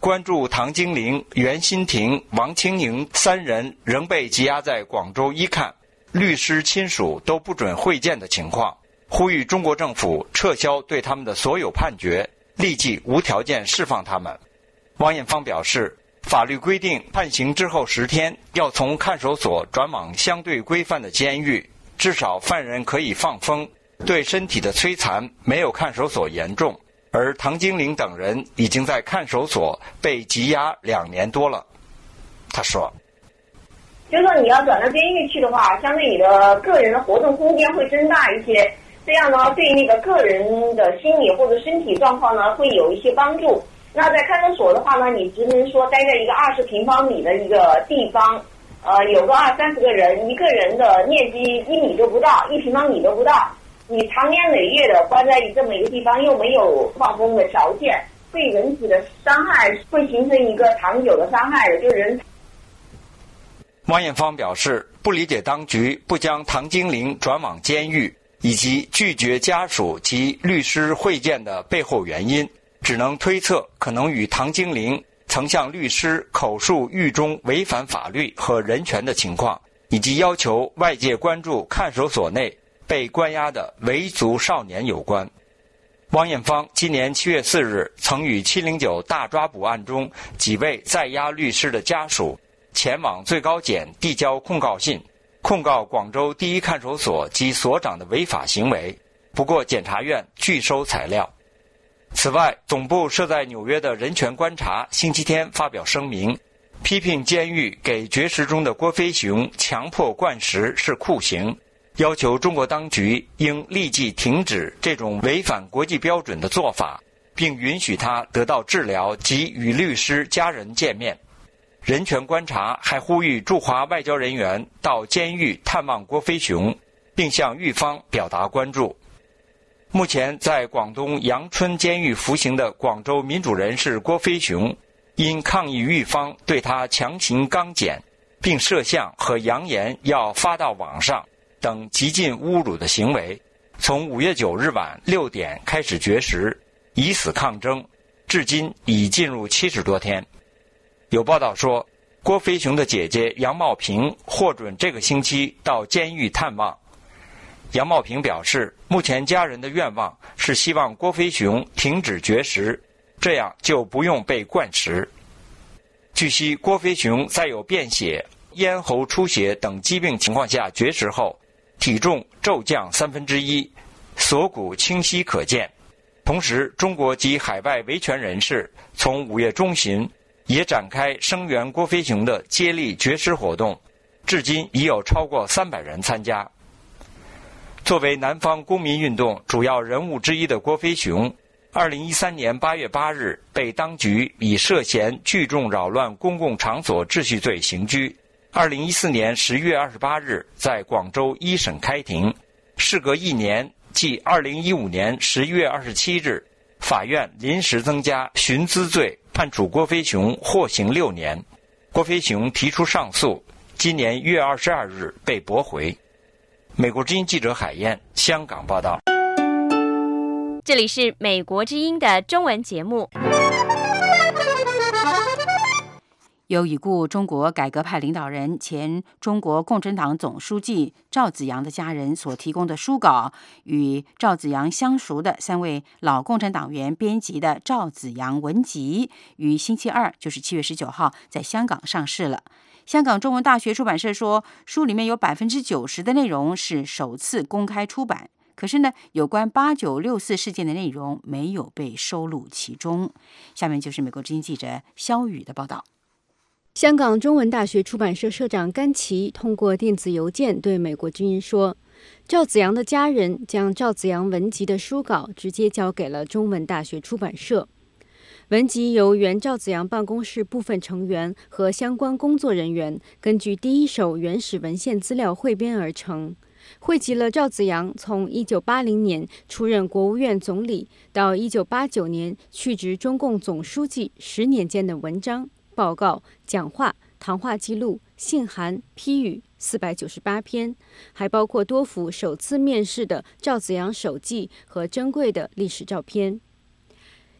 Speaker 11: 关注唐金玲、袁新婷、王清莹3人仍被羁押在广州一看，律师亲属都不准会见的情况，呼吁中国政府撤销对他们的所有判决，立即无条件释放他们。汪艳芳表示，法律规定判刑之后10天要从看守所转往相对规范的监狱，至少犯人可以放风，对身体的摧残没有看守所严重。而唐金玲等人已经在看守所被羁押2年多了。他说，
Speaker 13: 就是说你要转到监狱去的话，相对你的个人的活动空间会增大一些，这样呢对那个个人的心理或者身体状况呢会有一些帮助。那在看守所的话呢，你只能说待在一个20平方米的一个地方，有个20-30个人，一个人的面积1米都不到，1平方米都不到。你长年累月的关在这么一个地方，又没有放风的条件，对人体的伤害会形成一个长久的伤害的，就是人。
Speaker 11: 汪艳芳表示，不理解当局不将唐金玲转往监狱，以及拒绝家属及律师会见的背后原因，只能推测可能与唐金玲曾向律师口述狱中违反法律和人权的情况，以及要求外界关注看守所内被关押的维族少年有关。汪艳芳今年7月4日曾与709大抓捕案中几位在押律师的家属前往最高检递交控告信，控告广州第一看守所及所长的违法行为，不过检察院拒收材料。此外，总部设在纽约的人权观察星期天发表声明，批评监狱给绝食中的郭飞雄强迫灌食是酷刑，要求中国当局应立即停止这种违反国际标准的做法，并允许他得到治疗及与律师家人见面。人权观察还呼吁驻华外交人员到监狱探望郭飞雄，并向狱方表达关注。目前在广东阳春监狱服刑的广州民主人士郭飞雄，因抗议狱方对他强行刚检，并摄像和扬言要发到网上等极尽侮辱的行为，从5月9日晚6点开始绝食，以死抗争，至今已进入70多天。有报道说，郭飞雄的姐姐杨茂平获准这个星期到监狱探望。杨茂平表示，目前家人的愿望是希望郭飞雄停止绝食，这样就不用被灌食。据悉，郭飞雄在有便血、咽喉出血等疾病情况下绝食后，体重骤降1/3，锁骨清晰可见。同时，中国及海外维权人士从5月中旬也展开声援郭飞雄的接力绝食活动，至今已有超过300人参加。作为南方公民运动主要人物之一的郭飞雄，2013年8月8日被当局以涉嫌聚众扰乱公共场所秩序罪刑拘。2014年11月28日在广州一审开庭，事隔1年，即2015年11月27日，法院临时增加徇私罪，判处郭飞雄获刑6年。郭飞雄提出上诉，今年1月22日被驳回。美国之音记者海燕，香港报道。
Speaker 1: 这里是美国之音的中文节目。
Speaker 2: 由已故中国改革派领导人、前中国共产党总书记赵紫阳的家人所提供的书稿，与赵紫阳相熟的3位老共产党员编辑的《赵紫阳文集》，于星期二，就是7月19号，在香港上市了。香港中文大学出版社说，书里面有90%的内容是首次公开出版，可是呢，有关8964事件的内容没有被收录其中。下面就是美国之音记者肖宇的报道。
Speaker 12: 香港中文大学出版社社长甘奇通过电子邮件对美国之音说，赵紫阳的家人将赵紫阳文集的书稿直接交给了中文大学出版社。文集由原赵紫阳办公室部分成员和相关工作人员根据第一手原始文献资料汇编而成，汇集了赵紫阳从1980年出任国务院总理到1989年去职中共总书记10年间的文章、报告、讲话、谈话记录、信函、批语498篇，还包括多幅首次面世的赵紫阳手记和珍贵的历史照片。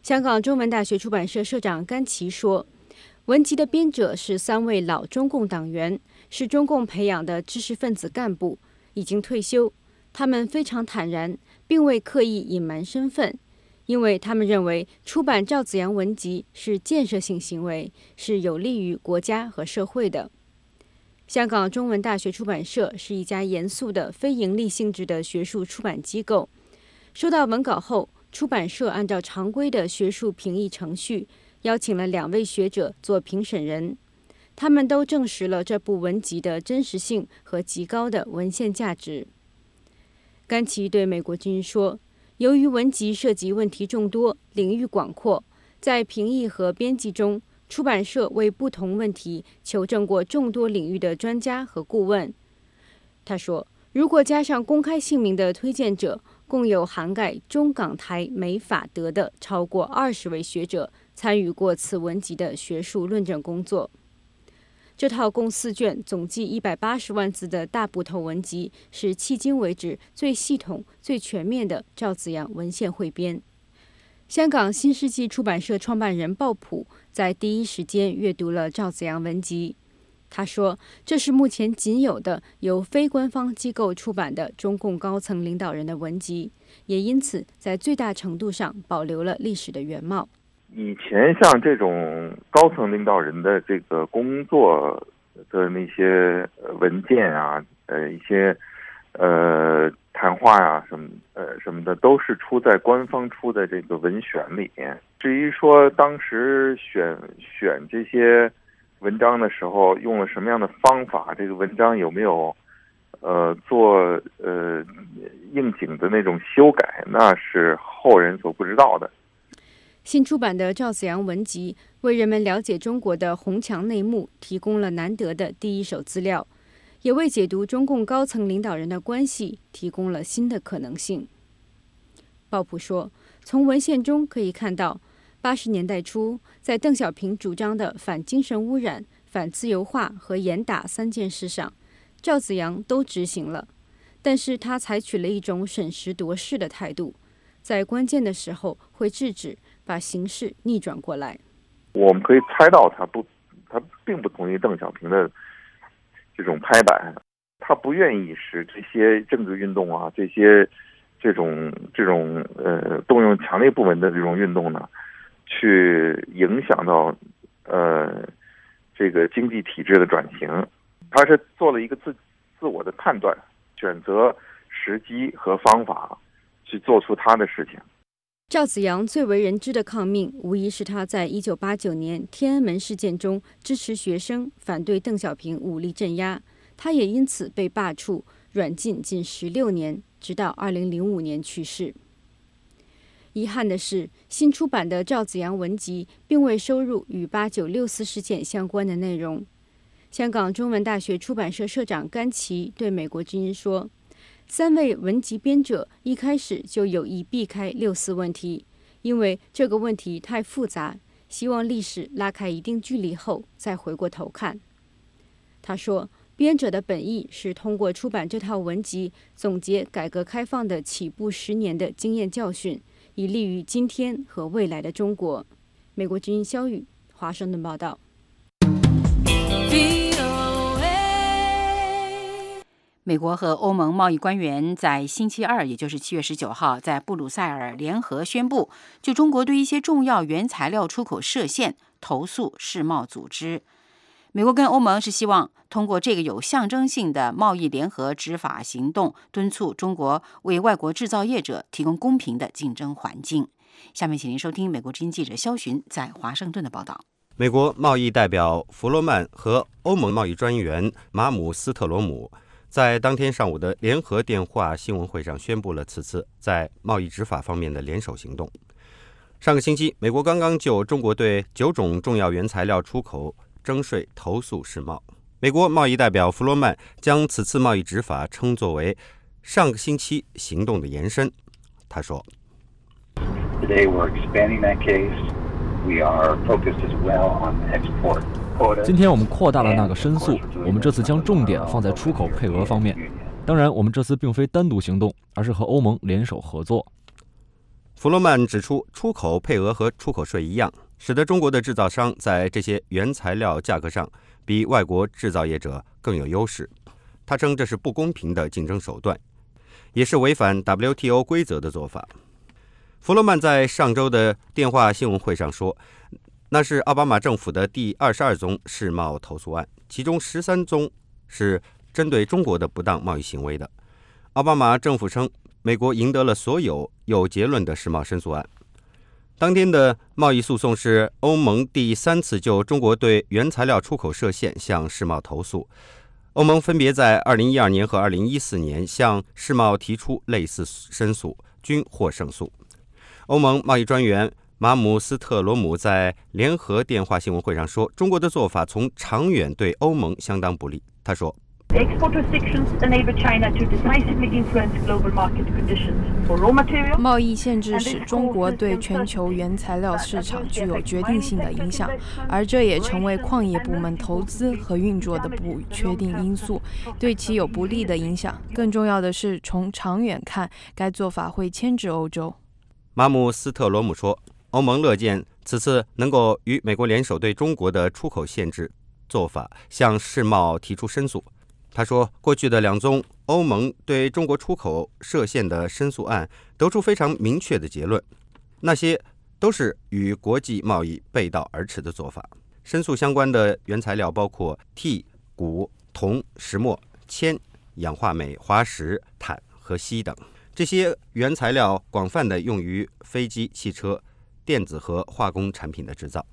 Speaker 12: 香港中文大学出版社社长甘琪说，文集的编者是3位老中共党员，是中共培养的知识分子干部，已经退休。他们非常坦然，并未刻意隐瞒身份，因为他们认为出版赵紫阳文集是建设性行为，是有利于国家和社会的。香港中文大学出版社是一家严肃的非营利性质的学术出版机构。收到文稿后，出版社按照常规的学术评议程序，邀请了2位学者做评审人。他们都证实了这部文集的真实性和极高的文献价值。甘琪对美国之音说，由于文集涉及问题众多，领域广阔，在评议和编辑中，出版社为不同问题求证过众多领域的专家和顾问。他说，如果加上公开姓名的推荐者，共有涵盖中港台美法德的超过20位学者参与过此文集的学术论证工作。这套共4卷、总计180万字的大部头文集是迄今为止最系统、最全面的赵紫阳文献汇编。香港新世纪出版社创办人鲍普在第一时间阅读了赵紫阳文集。他说，这是目前仅有的由非官方机构出版的中共高层领导人的文集，也因此在最大程度上保留了历史的原貌。
Speaker 5: 以前像这种高层领导人的这个工作的那些文件啊，一些谈话啊什么的，都是出在官方出的这个文选里面。至于说当时选这些文章的时候用了什么样的方法，这个文章有没有做应景的那种修改，那是后人所不知道的。
Speaker 12: 新出版的赵紫阳文集为人们了解中国的红墙内幕提供了难得的第一手资料，也为解读中共高层领导人的关系提供了新的可能性。鲍普说，从文献中可以看到，80年代初，在邓小平主张的反精神污染、反自由化和严打3件事上，赵紫阳都执行了，但是他采取了一种审时度势的态度，在关键的时候会制止，把形势逆转过来。
Speaker 5: 我们可以猜到他并不同意邓小平的这种拍板，他不愿意使这些政治运动啊，这种动用强烈部门的这种运动呢，去影响到这个经济体制的转型。他是做了一个自我的判断，选择时机和方法去做出他的事情。
Speaker 12: 赵紫阳最为人知的抗命，无疑是他在1989年天安门事件中支持学生反对邓小平武力镇压，他也因此被罢黜、软禁近16年，直到2005年去世。遗憾的是，新出版的赵紫阳文集并未收入与8964事件相关的内容。香港中文大学出版社社长甘琪对美国之音说，3位文集编者一开始就有意避开64问题，因为这个问题太复杂，希望历史拉开一定距离后再回过头看。他说，编者的本意是通过出版这套文集，总结改革开放的起步10年的经验教训，以利于今天和未来的中国。美国之音肖宇，华盛顿报道。
Speaker 2: 美国和欧盟贸易官员在星期二，也就是7月19号，在布鲁塞尔联合宣布，就中国对一些重要原材料出口设限，投诉世贸组织。美国跟欧盟是希望通过这个有象征性的贸易联合执法行动，敦促中国为外国制造业者提供公平的竞争环境。下面请您收听美国之音记者肖寻在华盛顿的报道。
Speaker 14: 美国贸易代表弗罗曼和欧盟贸易专员马姆斯特罗姆在当天上午的联合电话新闻会上宣布了此次在贸易执法方面的联手行动。上个星期，美国刚刚就中国对9种重要原材料出口征税投诉世贸。美国贸易代表弗罗曼将此次贸易执法称作为上个星期行动的延伸。他说
Speaker 15: Today we're expanding that case. We are focused as well on export.
Speaker 3: 今天我们扩大了那个申诉，我们这次将重点放在出口配额方面。当然，我们这次并非单独行动，而是和欧盟联手合作。
Speaker 14: 弗罗曼指出，出口配额和出口税一样，使得中国的制造商在这些原材料价格上比外国制造业者更有优势。他称这是不公平的竞争手段，也是违反 WTO 规则的做法。弗罗曼在上周的电话新闻会上说，那是奥巴马政府的第22宗世贸投诉案，其中13宗是针对中国的不当贸易行为的。奥巴马政府称，美国赢得了所有有结论的世贸申诉案。当天的贸易诉讼是欧盟第3次就中国对原材料出口设限向世贸投诉。欧盟分别在2012年和2014年向世贸提出类似申诉，均获胜诉。欧盟贸易专员马姆斯特罗姆在联合电话新闻会上说，中国的做法从长远对欧盟相当不利。他说，
Speaker 23: 贸易限制使中国对全球原材料市场具有决定性的影响，而这也成为矿业部门投资和运作的不确定因素，对其有不利的影响。更重要的是，从长远看，该做法会牵制欧洲。
Speaker 14: 马姆斯特罗姆说，欧盟乐见此次能够与美国联手对中国的出口限制做法向世贸提出申诉。他说，过去的2宗欧盟对中国出口设限的申诉案得出非常明确的结论，那些都是与国际贸易背道而驰的做法。申诉相关的原材料包括锑、钴、铜、石墨、铅、氧化镁、滑石、钽和锡等。这些原材料广泛地用于飞机、汽车、电子和化工产品的制造。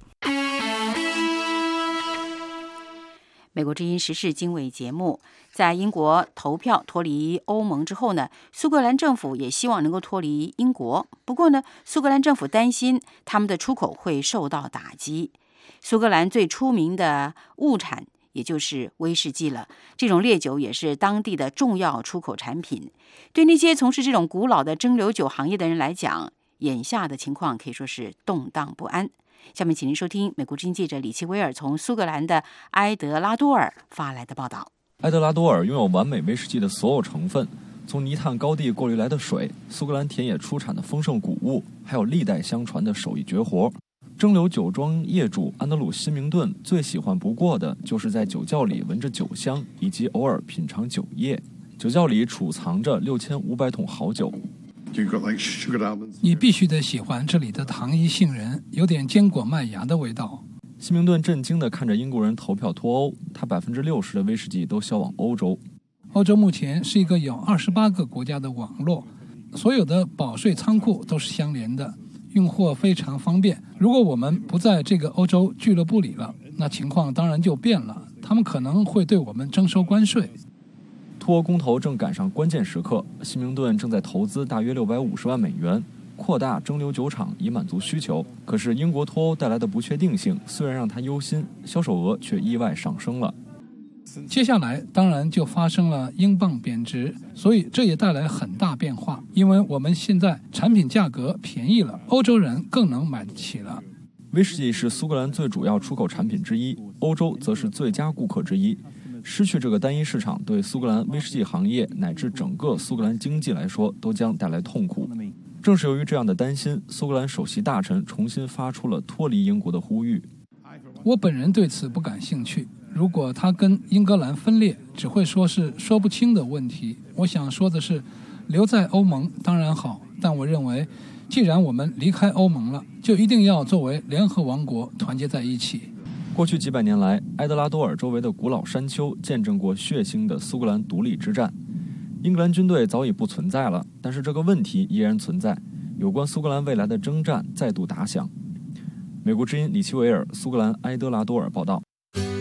Speaker 2: 美国之音时事经纬节目，在英国投票脱离欧盟之后呢，苏格兰政府也希望能够脱离英国。不过呢，苏格兰政府担心他们的出口会受到打击。苏格兰最出名的物产也就是威士忌了，这种烈酒也是当地的重要出口产品。对那些从事这种古老的蒸馏酒行业的人来讲，眼下的情况可以说是动荡不安。下面请您收听美国之音记者李奇威尔从苏格兰的埃德拉多尔发来的报道。
Speaker 26: 埃德拉多尔拥有完美威士忌的所有成分，从泥炭高地过滤来的水，苏格兰田野出产的丰盛谷物，还有历代相传的手艺绝活。蒸馏酒庄业主安德鲁·辛明顿最喜欢不过的就是在酒窖里闻着酒香，以及偶尔品尝酒液。酒窖里储藏着6500桶好酒。
Speaker 6: 你必须得喜欢这里的糖衣杏仁，有点坚果麦芽的味道。
Speaker 26: 辛明顿震惊地看着英国人投票脱欧，他60%的威士忌都销往欧洲。
Speaker 6: 欧洲目前是一个有28个国家的网络，所有的保税仓库都是相连的，运货非常方便。如果我们不在这个欧洲俱乐部里了，那情况当然就变了，他们可能会对我们征收关税。
Speaker 26: 脱欧公投正赶上关键时刻，辛明顿正在投资大约650万美元，扩大蒸馏酒厂以满足需求。可是英国脱欧带来的不确定性虽然让他忧心，销售额却意外上升了。
Speaker 6: 接下来当然就发生了英镑贬值，所以这也带来很大变化，因为我们现在产品价格便宜了，欧洲人更能买得起了。
Speaker 26: 威士忌是苏格兰最主要出口产品之一，欧洲则是最佳顾客之一。失去这个单一市场，对苏格兰威士忌行业乃至整个苏格兰经济来说都将带来痛苦。正是由于这样的担心，苏格兰首席大臣重新发出了脱离英国的呼吁。
Speaker 6: 我本人对此不感兴趣，如果他跟英格兰分裂，只会说是说不清的问题。我想说的是，留在欧盟当然好，但我认为既然我们离开欧盟了，就一定要作为联合王国团结在一起。
Speaker 26: 过去几百年来，埃德拉多尔周围的古老山丘见证过血腥的苏格兰独立之战。英格兰军队早已不存在了，但是这个问题依然存在，有关苏格兰未来的征战再度打响。美国之音李奇维尔，苏格兰埃德拉多尔报道。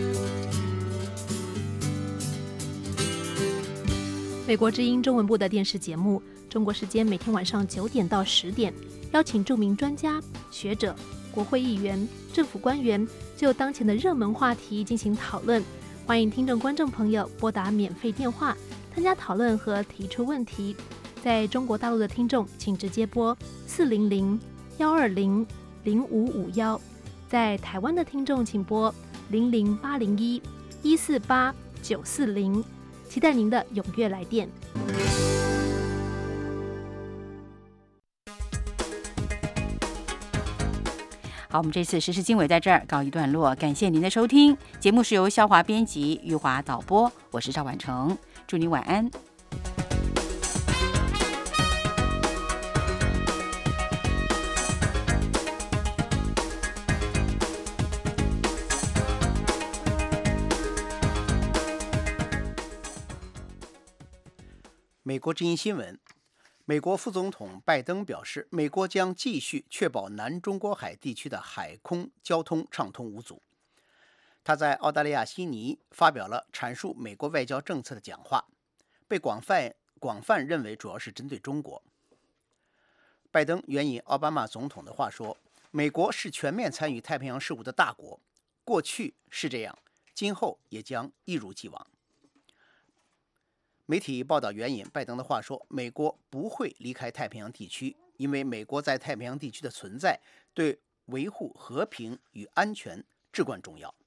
Speaker 16: 美国之音中文部的电视节目，中国时间每天晚上9点到10点，邀请著名专家、学者、国会议员、政府官员就当前的热门话题进行讨论。欢迎听众观众朋友拨打免费电话参加讨论和提出问题。在中国大陆的听众请直接拨400-120-0551，在台湾的听众请拨00801-148-940，期待您的踊跃来电。
Speaker 2: 好，我们这次时事经纬在这儿告一段落，感谢您的收听。节目是由肖华编辑，玉华导播，我是赵婉成，祝您晚安。
Speaker 17: 美国之音新闻，美国副总统拜登表示，美国将继续确保南中国海地区的海空交通畅通无阻。他在澳大利亚悉尼发表了阐述美国外交政策的讲话，被广泛认为主要是针对中国。拜登援引奥巴马总统的话说，美国是全面参与太平洋事务的大国，过去是这样，今后也将一如既往。媒体报道援引拜登的话说，美国不会离开太平洋地区，因为美国在太平洋地区的存在对维护和平与安全至关重要。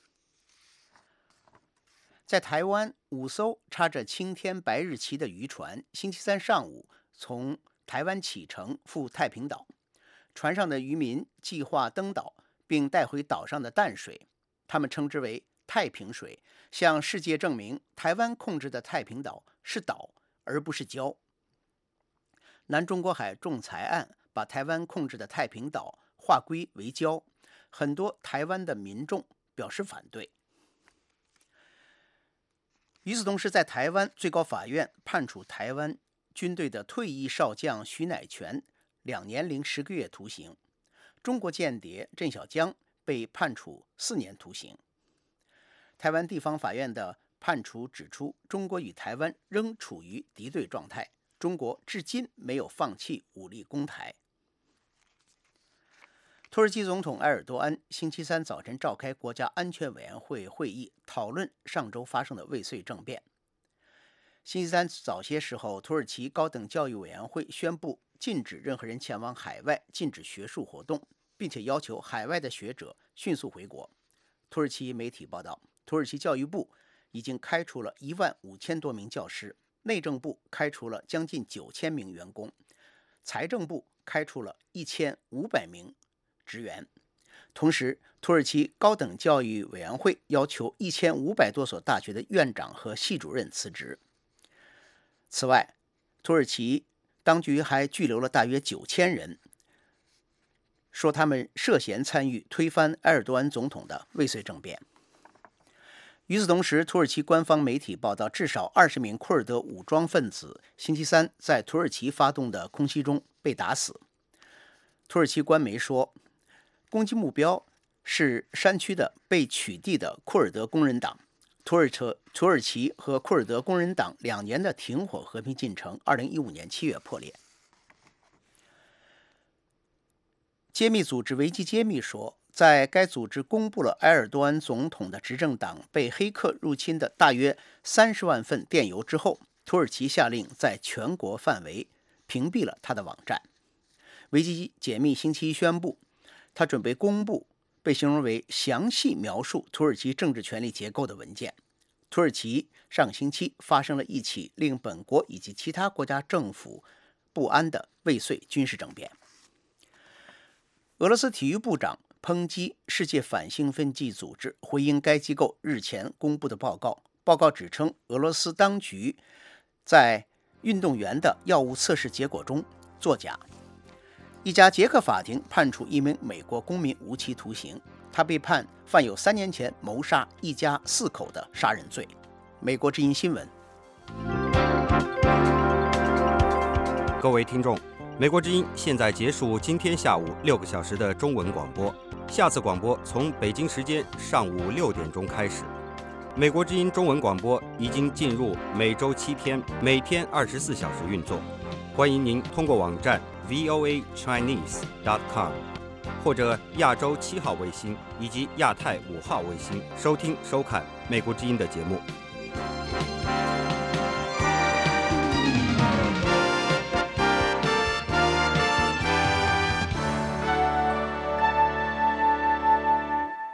Speaker 17: 在台湾，5艘插着青天白日旗的渔船星期三上午从台湾启程赴太平岛，船上的渔民计划登岛并带回岛上的淡水，他们称之为太平水，向世界证明台湾控制的太平岛是岛而不是礁。南中国海仲裁案把台湾控制的太平岛划归为礁，很多台湾的民众表示反对。与此同时，在台湾最高法院判处台湾军队的退役少将徐乃全2年零10个月徒刑，中国间谍郑小江被判处4年徒刑。台湾地方法院的判处指出，中国与台湾仍处于敌对状态，中国至今没有放弃武力攻台。土耳其总统埃尔多安星期三早晨召开国家安全委员会会议，讨论上周发生的未遂政变。星期三早些时候，土耳其高等教育委员会宣布禁止任何人前往海外，禁止学术活动，并且要求海外的学者迅速回国。土耳其媒体报道，土耳其教育部已经开除了15000多名教师，内政部开除了将近9000名员工，财政部开除了1500名职员。同时，土耳其高等教育委员会要求1500多所大学的院长和系主任辞职。此外，土耳其当局还拘留了大约9000人，说他们涉嫌参与推翻埃尔多安总统的未遂政变。与此同时，土耳其官方媒体报道，至少20名库尔德武装分子星期三在土耳其发动的空袭中被打死。土耳其官媒说，攻击目标是山区的被取缔的库尔德工人党。土耳其和库尔德工人党2年的停火和平进程2015年7月破裂。揭秘组织维基揭秘说，在该组织公布了埃尔多安总统的执政党被黑客入侵的大约30万份电邮之后，土耳其下令在全国范围屏蔽了他的网站。维基解密星期一宣布，他准备公布被形容为详细描述土耳其政治权力结构的文件。土耳其上星期发生了一起令本国以及其他国家政府不安的未遂军事政变。俄罗斯体育部长抨击世界反兴奋剂组织回应该机构日前公布的报告。报告指称，俄罗斯当局在运动员的药物测试结果中作假。一家捷克法庭判处一名美国公民无期徒刑，他被判犯有3年前谋杀一家4口的杀人罪。美国之音新闻。
Speaker 14: 各位听众，美国之音现在结束今天下午6个小时的中文广播，下次广播从北京时间上午6点钟开始。美国之音中文广播已经进入每周7天，每天24小时运作。欢迎您通过网站 voachinese.com 或者亚洲7号卫星以及亚太5号卫星收听收看美国之音的节目。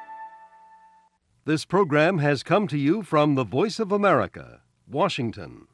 Speaker 18: This program has come to you from the Voice of America, Washington.